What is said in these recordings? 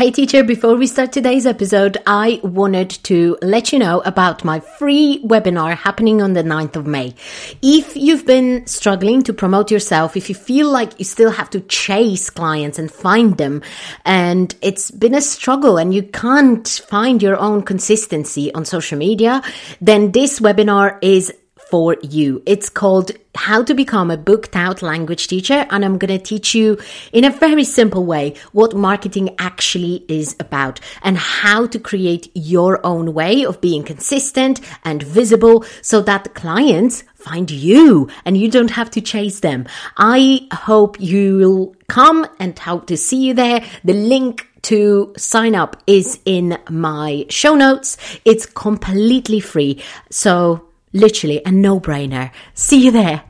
Hey teacher, before we start today's episode, I wanted to let you know about my free webinar happening on the 9th of May. If you've been struggling to promote yourself, if you feel like you still have to chase clients and find them, and it's been a struggle and you can't find your own consistency on social media, then this webinar is for you. It's called How to Become a Booked Out Language Teacher, and I'm going to teach you in a very simple way what marketing actually is about and how to create your own way of being consistent and visible so that clients find you and you don't have to chase them. I hope you'll come and hope to see you there. The link to sign up is in my show notes. It's completely free. So literally a no-brainer. See you there.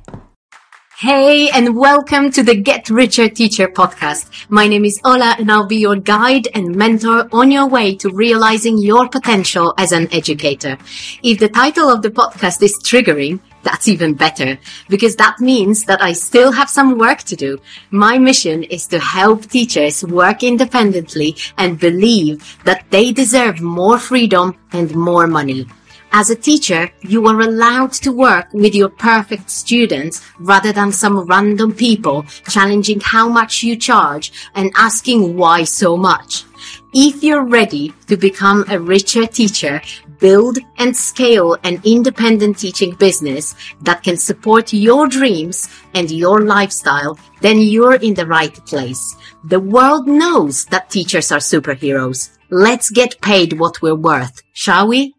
Hey, and welcome to the Get Richer Teacher podcast. My name is Ola, and I'll be your guide and mentor on your way to realizing your potential as an educator. If the title of the podcast is triggering, that's even better, because that means that I still have some work to do. My mission is to help teachers work independently and believe that they deserve more freedom and more money. As a teacher, you are allowed to work with your perfect students rather than some random people challenging how much you charge and asking why so much. If you're ready to become a richer teacher, build and scale an independent teaching business that can support your dreams and your lifestyle, then you're in the right place. The world knows that teachers are superheroes. Let's get paid what we're worth, shall we?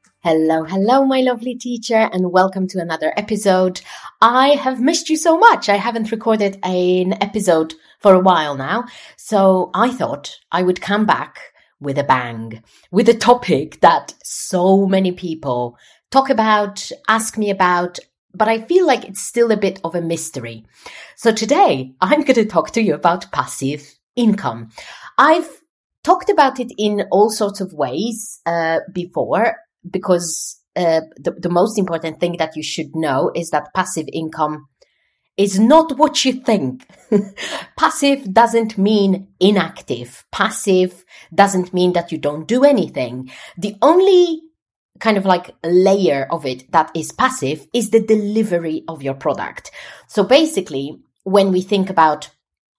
Hello, my lovely teacher, and welcome to another episode. I have missed you so much. I haven't recorded an episode for a while now, so I thought I would come back with a bang, with a topic that so many people talk about, ask me about, but I feel like it's still a bit of a mystery. So today, I'm going to talk to you about passive income. I've talked about it in all sorts of ways before, because the most important thing that you should know is that passive income is not what you think. Passive doesn't mean inactive. Passive doesn't mean that you don't do anything. The only kind of like layer of it that is passive is the delivery of your product. So basically, when we think about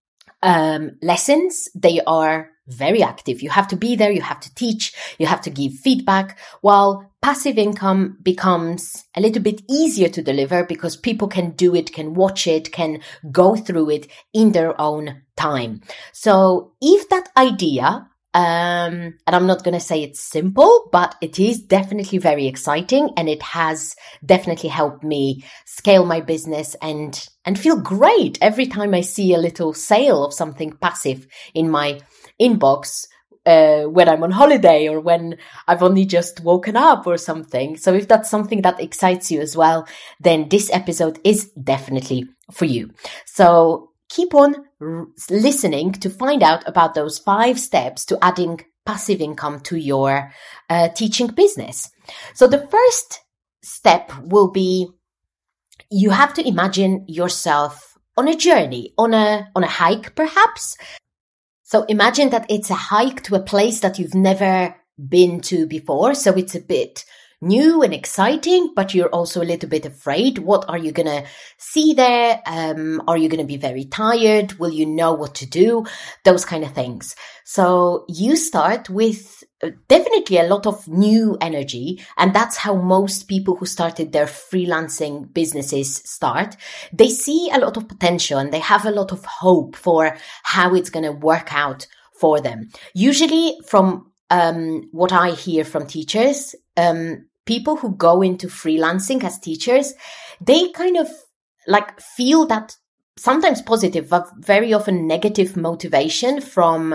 lessons, they are very active. You have to be there, you have to teach, you have to give feedback, while passive income becomes a little bit easier to deliver because people can do it, can watch it, can go through it in their own time. So if that idea, and I'm not going to say it's simple, but it is definitely very exciting, and it has definitely helped me scale my business and feel great every time I see a little sale of something passive in my inbox when I'm on holiday or when I've only just woken up or something. So if that's something that excites you as well, then this episode is definitely for you. So keep on listening to find out about those 5 steps to adding passive income to your teaching business. So the first step will be, you have to imagine yourself on a journey, on a hike perhaps. So imagine that it's a hike to a place that you've never been to before. So it's a bit new and exciting, but you're also a little bit afraid. What are you going to see there? Are you going to be very tired? Will you know what to do? Those kind of things. So you start with definitely a lot of new energy. And that's how most people who started their freelancing businesses start. They see a lot of potential and they have a lot of hope for how it's going to work out for them. Usually from what I hear from teachers, people who go into freelancing as teachers, they kind of like feel that sometimes positive, but very often negative motivation from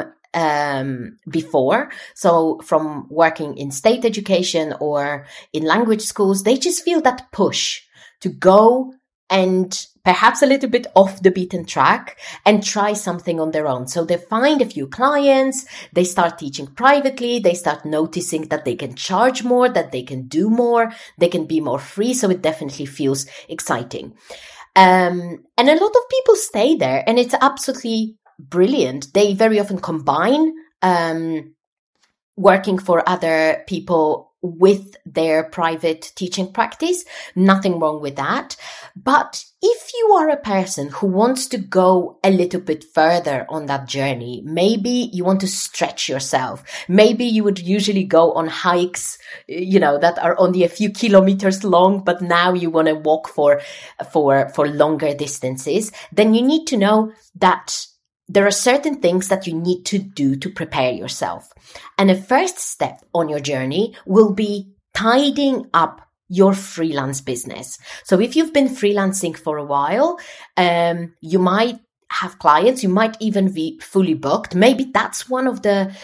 before. So from working in state education or in language schools, they just feel that push to go and perhaps a little bit off the beaten track and try something on their own. So they find a few clients, they start teaching privately, they start noticing that they can charge more, that they can do more, they can be more free. So it definitely feels exciting. And a lot of people stay there, and it's absolutely brilliant. They very often combine working for other people with their private teaching practice. Nothing wrong with that. But if you are a person who wants to go a little bit further on that journey, maybe you want to stretch yourself. Maybe you would usually go on hikes, that are only a few kilometers long, but now you want to walk for longer distances. Then you need to know that there are certain things that you need to do to prepare yourself. And the first step on your journey will be tidying up your freelance business. So if you've been freelancing for a while, you might have clients, you might even be fully booked. Maybe that's one of the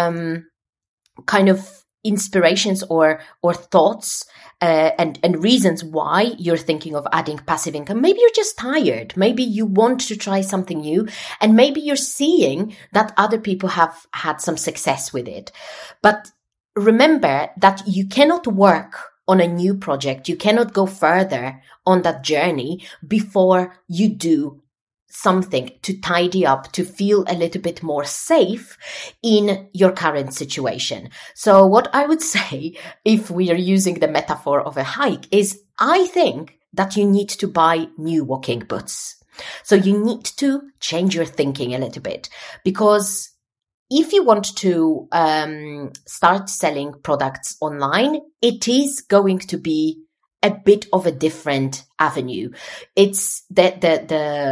kind of inspirations or thoughts and reasons why you're thinking of adding passive income. Maybe you're just tired. Maybe you want to try something new, and maybe you're seeing that other people have had some success with it. But remember that you cannot work on a new project. You cannot go further on that journey before you do something to tidy up, to feel a little bit more safe in your current situation. So what I would say, if we are using the metaphor of a hike, is I think that you need to buy new walking boots. So you need to change your thinking a little bit, because if you want to start selling products online, it is going to be a bit of a different avenue. It's the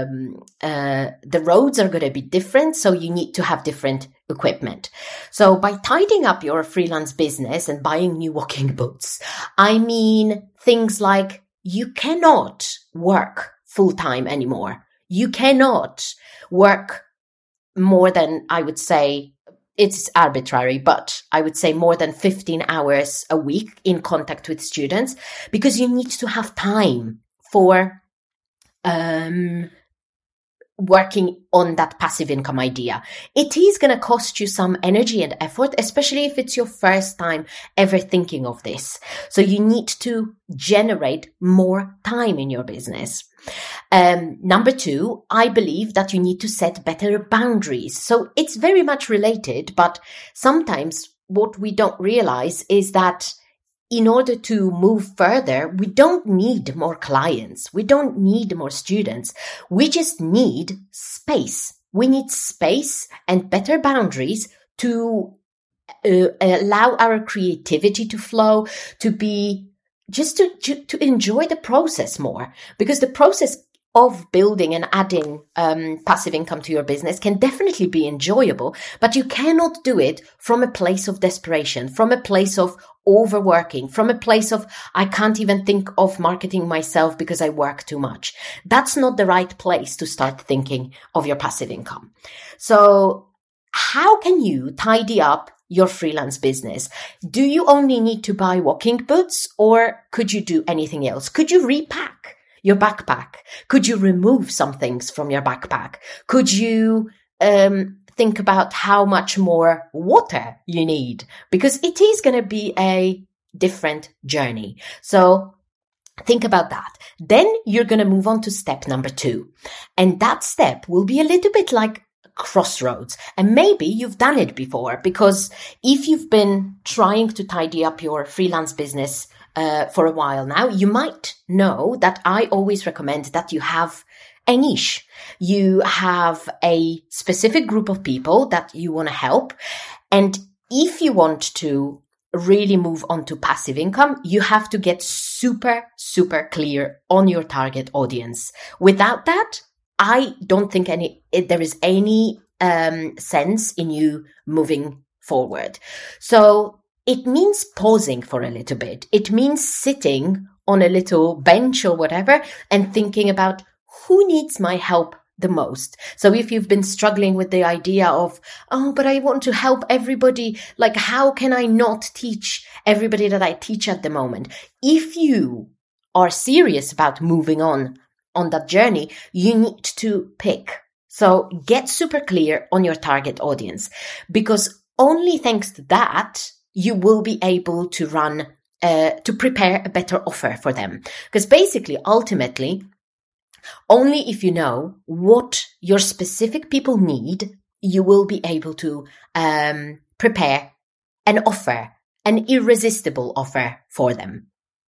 roads are going to be different, so you need to have different equipment. So by tidying up your freelance business and buying new walking boots, I mean things like you cannot work full time anymore. You cannot work more than, I would say, it's arbitrary, but I would say more than 15 hours a week in contact with students, because you need to have time for working on that passive income idea. It is going to cost you some energy and effort, especially if it's your first time ever thinking of this. So you need to generate more time in your business. Number two, I believe that you need to set better boundaries. So it's very much related, but sometimes what we don't realize is that in order to move further, we don't need more clients. We don't need more students. We just need space. We need space and better boundaries to allow our creativity to flow, to be just to enjoy the process more, because the process of building and adding passive income to your business can definitely be enjoyable, but you cannot do it from a place of desperation, from a place of overworking, from a place of, I can't even think of marketing myself because I work too much. That's not the right place to start thinking of your passive income. So how can you tidy up your freelance business? Do you only need to buy walking boots, or could you do anything else? Could you repack your backpack? Could you remove some things from your backpack? Could you think about how much more water you need? Because it is going to be a different journey. So think about that. Then you're going to move on to step number 2. And that step will be a little bit like crossroads. And maybe you've done it before, because if you've been trying to tidy up your freelance business for a while now, you might know that I always recommend that you have a niche. You have a specific group of people that you want to help. And if you want to really move on to passive income, you have to get super, super clear on your target audience. Without that, I don't think there is any sense in you moving forward. So it means pausing for a little bit. It means sitting on a little bench or whatever and thinking about who needs my help the most. So if you've been struggling with the idea of, oh, but I want to help everybody, like how can I not teach everybody that I teach at the moment? If you are serious about moving on that journey, you need to pick. So get super clear on your target audience, because only thanks to that, you will be able to to prepare a better offer for them. Because basically, ultimately, only if you know what your specific people need, you will be able to prepare an offer, an irresistible offer for them.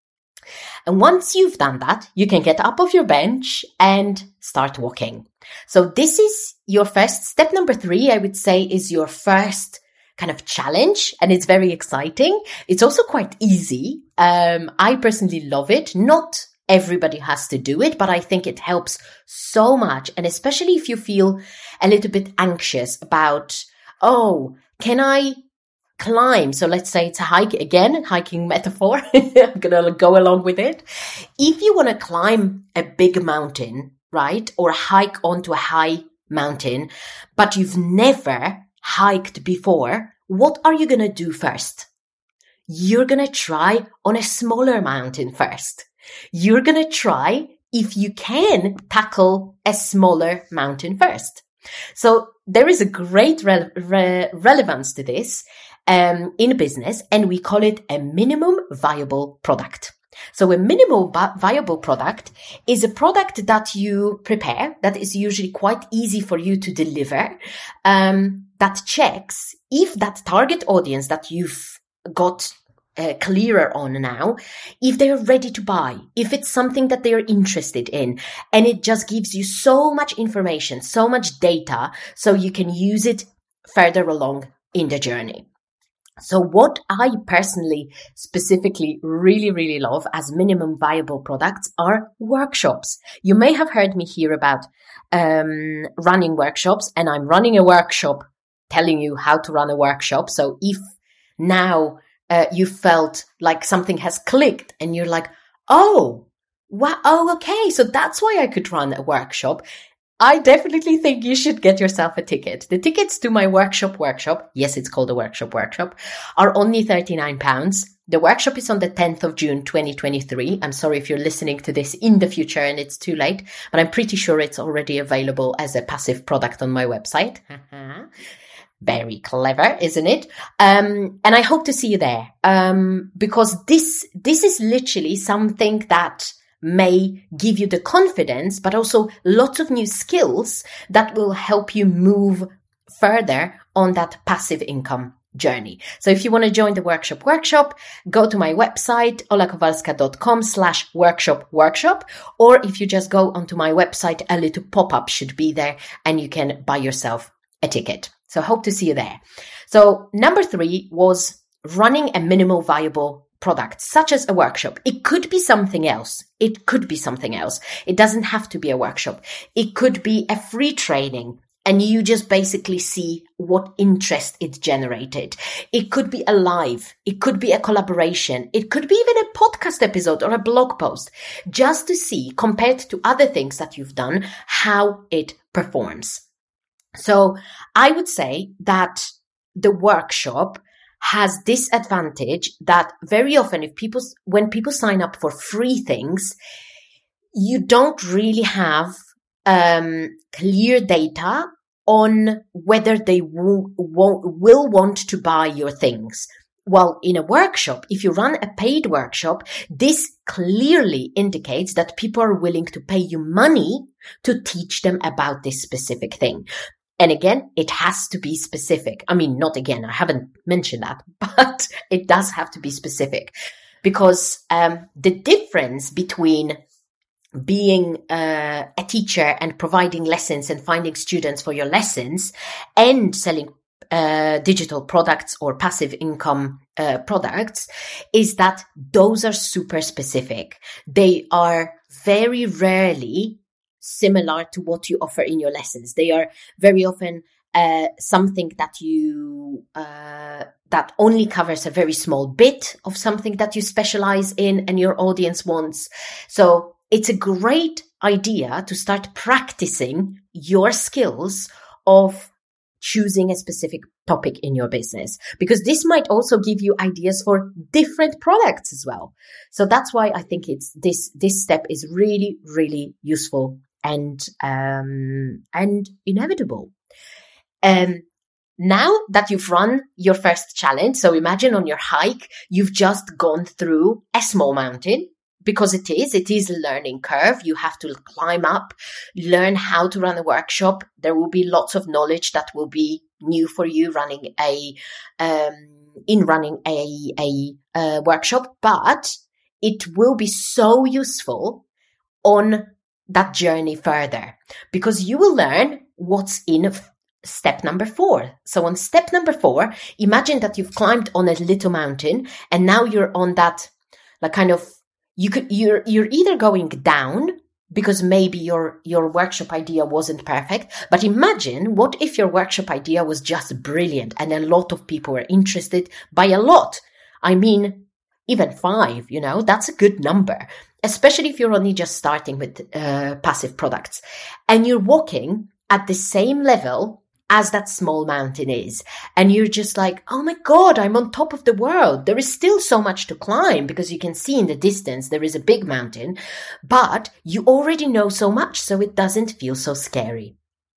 And once you've done that, you can get up off your bench and start walking. So this is your first step. Number 3, I would say, is your first kind of challenge, and it's very exciting. It's also quite easy. I personally love it. Not everybody has to do it, but I think it helps so much. And especially if you feel a little bit anxious about, oh, can I climb? So let's say it's a hike again, hiking metaphor. I'm going to go along with it. If you want to climb a big mountain, right? Or hike onto a high mountain, but you've never hiked before, what are you going to do first? You're going to try on a smaller mountain first. You're going to try if you can tackle a smaller mountain first. So there is a great relevance to this in business, and we call it a minimum viable product. So a minimum viable product is a product that you prepare that is usually quite easy for you to deliver, that checks if that target audience that you've got clearer on now, if they're ready to buy, if it's something that they're interested in, and it just gives you so much information, so much data, so you can use it further along in the journey. So what I personally specifically really, really love as minimum viable products are workshops. You may have heard me here about running workshops, and I'm running a workshop telling you how to run a workshop. So if now you felt like something has clicked and you're like, oh, wow, oh, okay, so that's why I could run a workshop, I definitely think you should get yourself a ticket. The tickets to my workshop, yes, it's called a workshop, are only £39. The workshop is on the 10th of June, 2023. I'm sorry if you're listening to this in the future and it's too late, but I'm pretty sure it's already available as a passive product on my website. Very clever, isn't it? And I hope to see you there. Because this is literally something that may give you the confidence, but also lots of new skills that will help you move further on that passive income journey. So if you want to join the workshop, go to my website, olakowalska.com/workshop, or if you just go onto my website, a little pop-up should be there and you can buy yourself a ticket. So hope to see you there. So number 3 was running a minimal viable product, such as a workshop. It could be something else. It doesn't have to be a workshop. It could be a free training, and you just basically see what interest it generated. It could be a live. It could be a collaboration. It could be even a podcast episode or a blog post, just to see, compared to other things that you've done, how it performs. So I would say that the workshop has this advantage that very often when people sign up for free things, you don't really have clear data on whether they will want to buy your things. Well, in a workshop, if you run a paid workshop, this clearly indicates that people are willing to pay you money to teach them about this specific thing. And again, it has to be specific. I mean, not again, I haven't mentioned that, but it does have to be specific, because the difference between being a teacher and providing lessons and finding students for your lessons and selling digital products or passive income products is that those are super specific. They are very rarely similar to what you offer in your lessons. They are very often something that you that only covers a very small bit of something that you specialize in and your audience wants. So it's a great idea to start practicing your skills of choosing a specific topic in your business, because this might also give you ideas for different products as well. So that's why I think it's this step is really, really useful and inevitable. Now that you've run your first challenge, so imagine on your hike, you've just gone through a small mountain, because it is a learning curve. You have to climb up, learn how to run a workshop. There will be lots of knowledge that will be new for you running a workshop, but it will be so useful on that journey further, because you will learn what's in step number 4. So on step number 4, imagine that you've climbed on a little mountain and now you're on that, like, kind of, you're either going down because maybe your workshop idea wasn't perfect, but imagine what if your workshop idea was just brilliant and a lot of people were interested. By a lot, I mean even 5, that's a good number, especially if you're only just starting with passive products and you're walking at the same level as that small mountain is. And you're just like, oh my God, I'm on top of the world. There is still so much to climb, because you can see in the distance there is a big mountain, but you already know so much, so it doesn't feel so scary.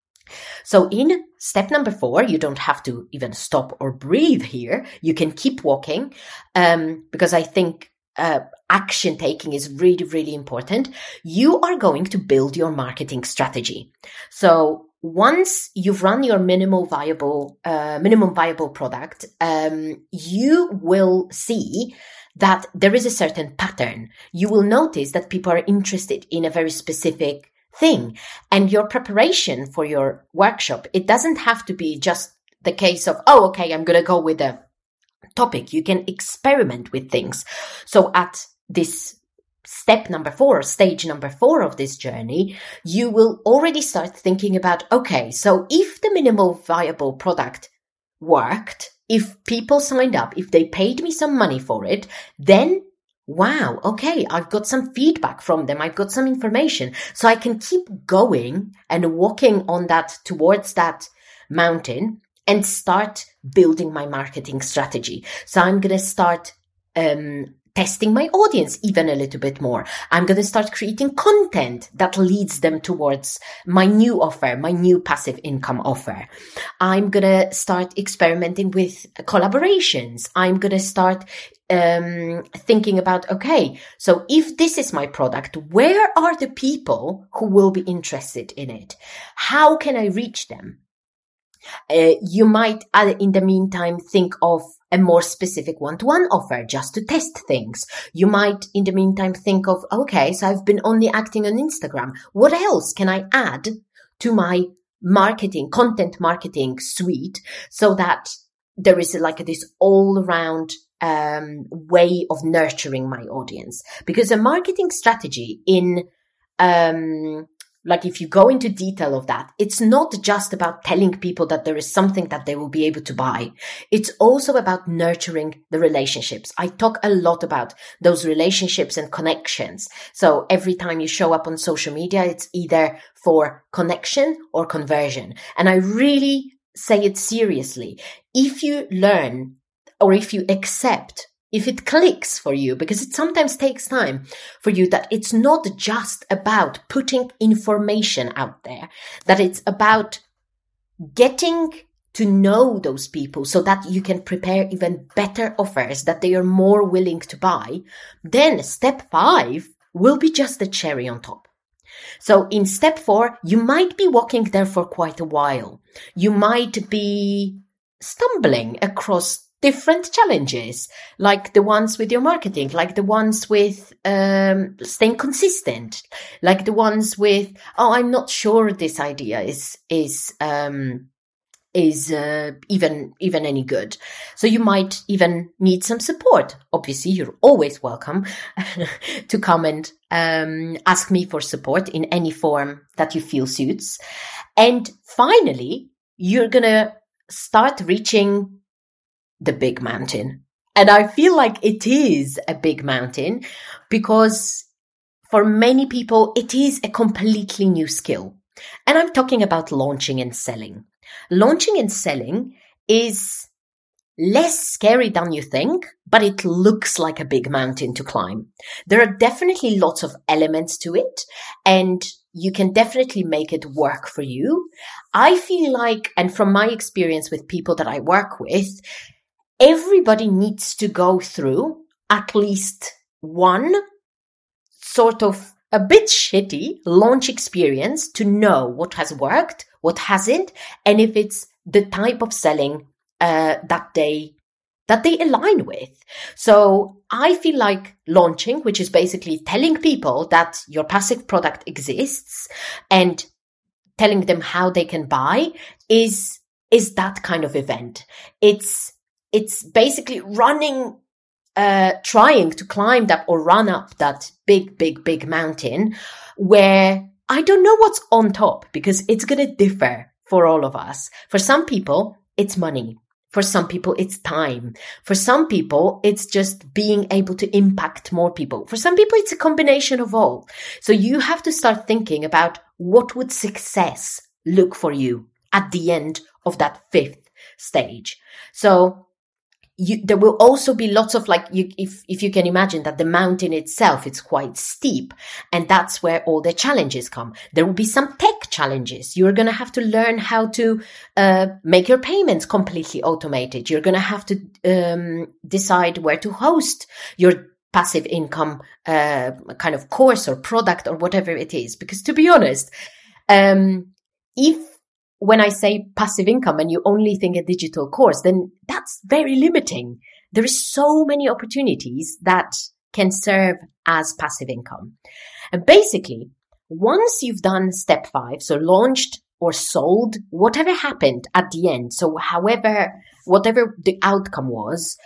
So in step number 4, you don't have to even stop or breathe here. You can keep walking, because I think action taking is really, really important. You are going to build your marketing strategy. So once you've run your minimum viable product, you will see that there is a certain pattern. You will notice that people are interested in a very specific thing, and your preparation for your workshop, it doesn't have to be just the case of, oh, okay, I'm going to go with a topic. You can experiment with things. So at this step number 4, stage number 4 of this journey, you will already start thinking about, okay, so if the minimal viable product worked, if people signed up, if they paid me some money for it, then wow, okay, I've got some feedback from them. I've got some information, so I can keep going and walking on that towards that mountain and start building my marketing strategy. So I'm going to start testing my audience even a little bit more. I'm going to start creating content that leads them towards my new offer, my new passive income offer. I'm going to start experimenting with collaborations. I'm going to start thinking about, okay, so if this is my product, where are the people who will be interested in it? How can I reach them? You might, in the meantime, think of a more specific one-to-one offer just to test things. You might, in the meantime, think of, okay, so I've been only acting on Instagram. What else can I add to my content marketing suite, so that there is like this all-around way of nurturing my audience? Because a marketing strategy like if you go into detail of that, it's not just about telling people that there is something that they will be able to buy. It's also about nurturing the relationships. I talk a lot about those relationships and connections. So every time you show up on social media, it's either for connection or conversion. And I really say it seriously. If you learn, or if you accept, if it clicks for you, because it sometimes takes time for you, that it's not just about putting information out there, that it's about getting to know those people so that you can prepare even better offers that they are more willing to buy, then step 5 will be just the cherry on top. So in step 4, you might be walking there for quite a while. You might be stumbling across different challenges, like the ones with your marketing, like the ones with staying consistent, like the ones with, oh, I'm not sure this idea is even any good. So you might even need some support. Obviously, you're always welcome to come and ask me for support in any form that you feel suits. And finally, you're gonna start reaching the big mountain. And I feel like it is a big mountain because for many people, it is a completely new skill. And I'm talking about launching and selling. Launching and selling is less scary than you think, but it looks like a big mountain to climb. There are definitely lots of elements to it, and you can definitely make it work for you. I feel like, and from my experience with people that I work with, everybody needs to go through at least one sort of a bit shitty launch experience to know what has worked, what hasn't, and if it's the type of selling that they align with. So I feel like launching, which is basically telling people that your passive product exists and telling them how they can buy, is that kind of event. It's basically running, trying to climb that or run up that big mountain where I don't know what's on top, because it's going to differ for all of us. For some people, it's money. For some people, it's time. For some people, it's just being able to impact more people. For some people, it's a combination of all. So you have to start thinking about what would success look for you at the end of that 5th stage. So there will also be lots of if you can imagine that the mountain itself, it's quite steep, and that's where all the challenges come. There will be some tech challenges. You're going to have to learn how to make your payments completely automated. You're going to have to decide where to host your passive income kind of course or product or whatever it is. Because to be honest, when I say passive income and you only think a digital course, then that's very limiting. There is so many opportunities that can serve as passive income. And basically, once you've done step 5, so launched or sold, whatever happened at the end, so whatever the outcome was,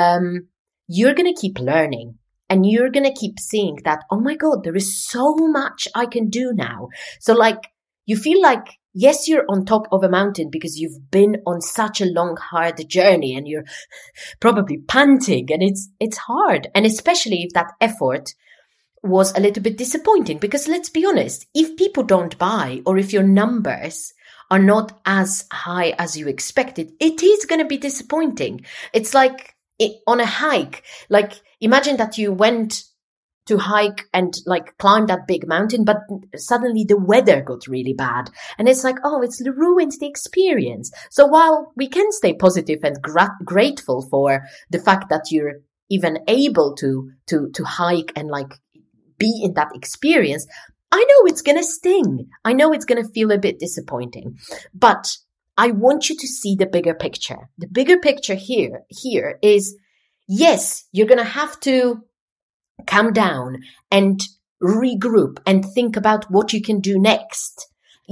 you're going to keep learning. And you're going to keep seeing that, oh my God, there is so much I can do now. So you feel like, yes, you're on top of a mountain because you've been on such a long, hard journey and you're probably panting and it's hard. And especially if that effort was a little bit disappointing, because let's be honest, if people don't buy or if your numbers are not as high as you expected, it is going to be disappointing. It's like on a hike, imagine that you went to hike and climb that big mountain, but suddenly the weather got really bad. And it's it's ruined the experience. So while we can stay positive and grateful for the fact that you're even able to hike and be in that experience, I know it's going to sting. I know it's going to feel a bit disappointing, but I want you to see the bigger picture. The bigger picture here is, yes, you're going to have to calm down and regroup and think about what you can do next.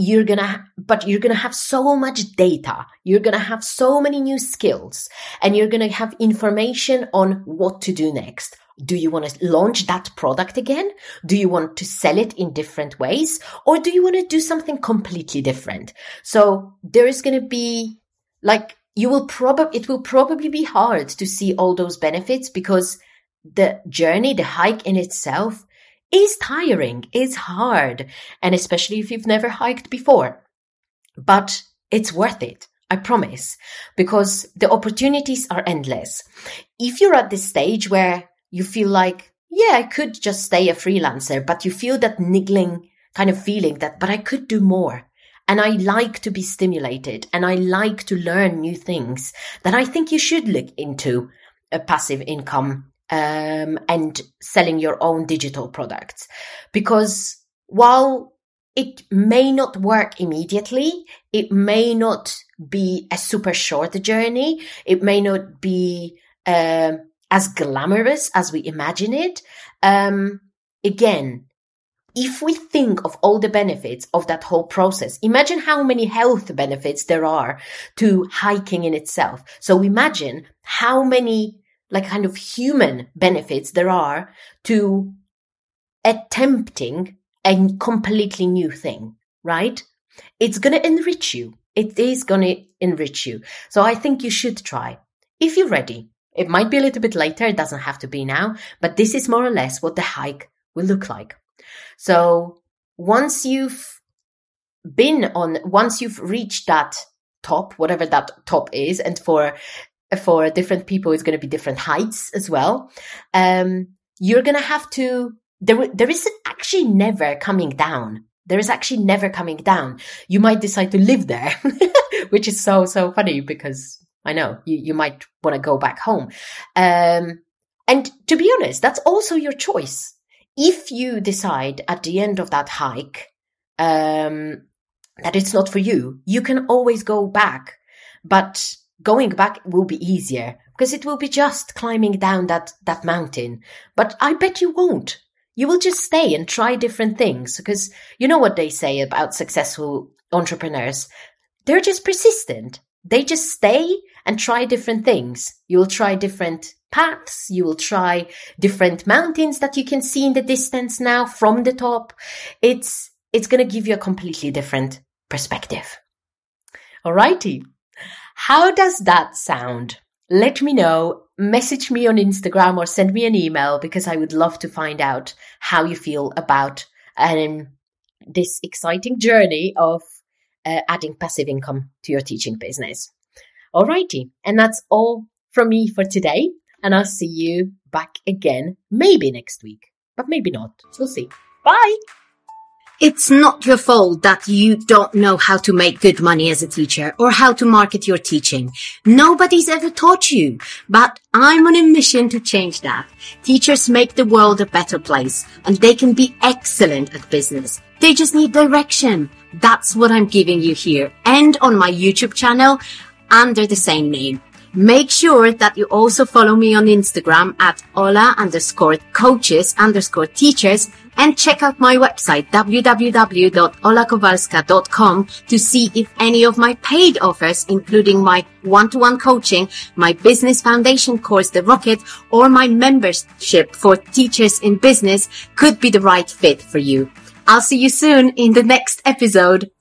But you're going to have so much data. You're going to have so many new skills, and you're going to have information on what to do next. Do you want to launch that product again? Do you want to sell it in different ways? Or do you want to do something completely different? So there is going to be it will probably be hard to see all those benefits, because the journey, the hike in itself is tiring, is hard, and especially if you've never hiked before. But it's worth it, I promise, because the opportunities are endless. If you're at this stage where you feel I could just stay a freelancer, but you feel that niggling kind of feeling that, but I could do more. And I like to be stimulated and I like to learn new things, then I think you should look into a passive income and selling your own digital products. Because while it may not work immediately, it may not be a super short journey, it may not be as glamorous as we imagine it. Again, if we think of all the benefits of that whole process, imagine how many health benefits there are to hiking in itself. So imagine how many kind of human benefits there are to attempting a completely new thing, right? It's going to enrich you. It is going to enrich you. So I think you should try if you're ready. It might be a little bit later. It doesn't have to be now, but this is more or less what the hike will look like. So once you've reached that top, whatever that top is, and for different people, it's going to be different heights as well. You're going to have to, there is actually never coming down. There is actually never coming down. You might decide to live there, which is so funny, because I know you might want to go back home. And to be honest, that's also your choice. if you decide at the end of that hike that it's not for you, you can always go back. But going back will be easier because it will be just climbing down that mountain. But I bet you won't. You will just stay and try different things, because you know what they say about successful entrepreneurs. They're just persistent. They just stay and try different things. You will try different paths. You will try different mountains that you can see in the distance now from the top. It's going to give you a completely different perspective. Alrighty. How does that sound? Let me know. Message me on Instagram or send me an email, because I would love to find out how you feel about this exciting journey of adding passive income to your teaching business. Alrighty. And that's all from me for today. And I'll see you back again, maybe next week, but maybe not. We'll see. Bye. It's not your fault that you don't know how to make good money as a teacher or how to market your teaching. Nobody's ever taught you, but I'm on a mission to change that. Teachers make the world a better place, and they can be excellent at business. They just need direction. That's what I'm giving you here and on my YouTube channel under the same name. Make sure that you also follow me on Instagram at Ola_coaches_teachers, and check out my website www.olakowalska.com to see if any of my paid offers, including my one-to-one coaching, my business foundation course, The Rocket, or my membership for teachers in business could be the right fit for you. I'll see you soon in the next episode.